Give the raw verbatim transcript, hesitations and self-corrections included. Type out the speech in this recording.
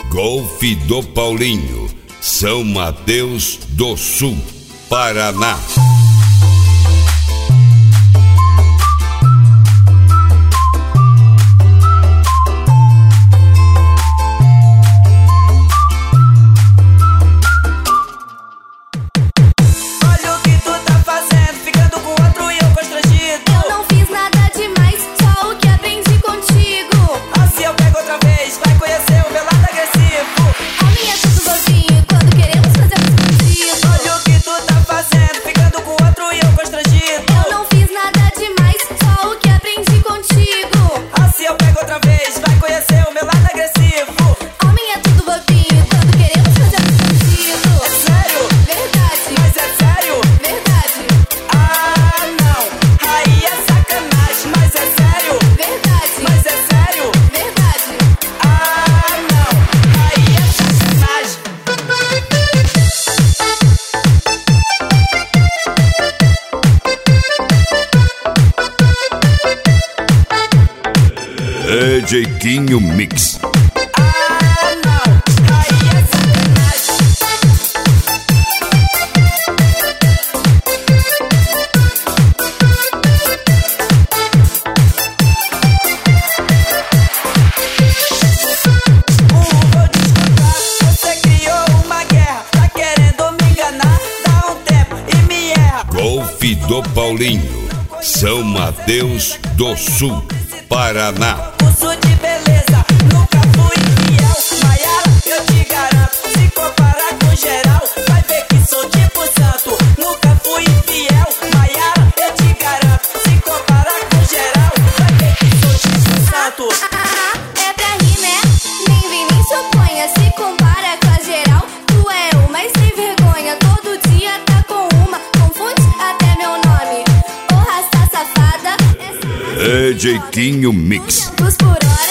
Golfe do Paulinho, São Mateus do Sul, Paraná. D J Quinho Mix. Ah, não, aí é sacanagem. Uh, vou te escutar, você criou uma guerra, tá querendo me enganar, dá um tempo e me erra. Golfe do Paulinho, São Mateus do Sul, Paraná. Curso de beleza, nunca fui fiel. Maiara, eu te garanto, se comparar com geral, vai ver que sou tipo santo. Nunca fui fiel. Maiara, eu te garanto, se comparar com geral, vai ver que sou tipo santo. Ah, é pra rir, né? Nem vem nem se oponha, se compara com a geral. Tu é uma e sem vergonha, todo dia tá com uma. Confunde até meu nome, ô raça safada. D J Quinho Mix. Por hora.